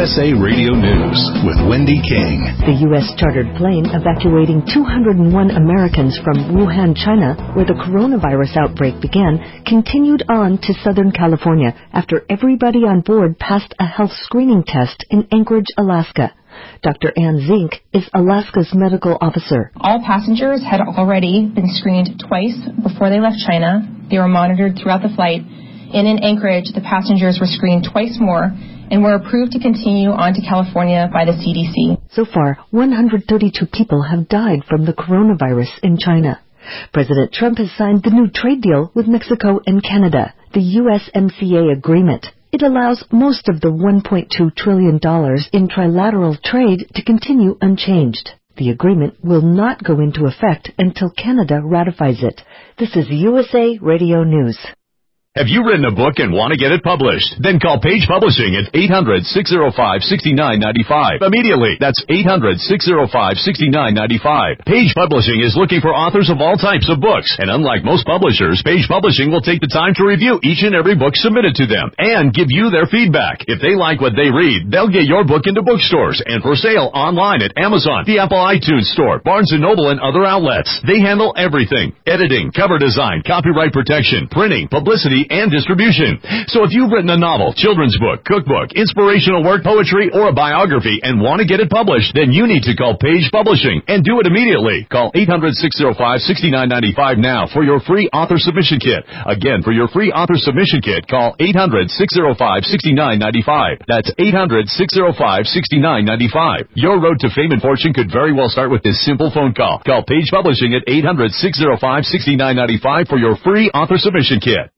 USA Radio News with Wendy King. The U.S. chartered plane evacuating 201 Americans from Wuhan, China, where the coronavirus outbreak began, continued on to Southern California after everybody on board passed a health screening test in Anchorage, Alaska. Dr. Ann Zink is Alaska's medical officer. All passengers had already been screened twice before they left China. They were monitored throughout the flight. And in Anchorage, the passengers were screened twice more and were approved to continue on to California by the CDC. So far, 132 people have died from the coronavirus in China. President Trump has signed the new trade deal with Mexico and Canada, the USMCA agreement. It allows most of the $1.2 trillion in trilateral trade to continue unchanged. The agreement will not go into effect until Canada ratifies it. This is USA Radio News. Have you written a book and want to get it published? Then call Page Publishing at 800-605-6995 immediately. That's 800-605-6995. Page Publishing is looking for authors of all types of books. And unlike most publishers, Page Publishing will take the time to review each and every book submitted to them and give you their feedback. If they like what they read, they'll get your book into bookstores and for sale online at Amazon, the Apple iTunes Store, Barnes & Noble, and other outlets. They handle everything: editing, cover design, copyright protection, printing, publicity, and distribution. So if you've written a novel, children's book, cookbook, inspirational work, poetry, or a biography and want to get it published, then you need to call Page Publishing and do it immediately. Call 800-605-6995 now for your free author submission kit. Again, for your free author submission kit, call 800-605-6995. That's 800-605-6995. Your road to fame and fortune could very well start with this simple phone call. Call Page Publishing at 800-605-6995 for your free author submission kit.